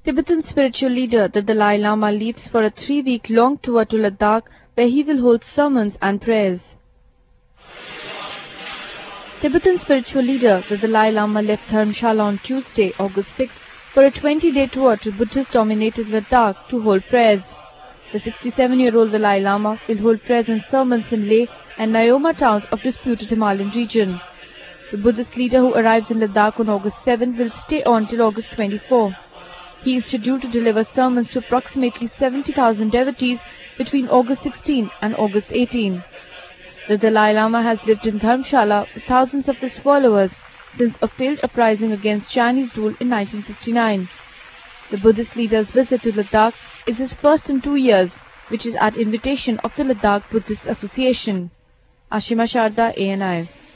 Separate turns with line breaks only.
Tibetan spiritual leader the Dalai Lama leaves for a 3-week-long tour to Ladakh, where he will hold sermons and prayers. Tibetan spiritual leader the Dalai Lama left Dharamshala on Tuesday, August 6, for a 20-day tour to Buddhist-dominated Ladakh to hold prayers. The 67-year-old Dalai Lama will hold prayers and sermons in Leh and Nyoma towns of disputed Himalayan region. The Buddhist leader who arrives in Ladakh on August 7 will stay on till August 24. He is scheduled to deliver sermons to approximately 70,000 devotees between August 16 and August 18. The Dalai Lama has lived in Dharamshala with thousands of his followers since a failed uprising against Chinese rule in 1959. The Buddhist leader's visit to Ladakh is his first in 2 years, which is at invitation of the Ladakh Buddhist Association. Ashima Sharda, ANI.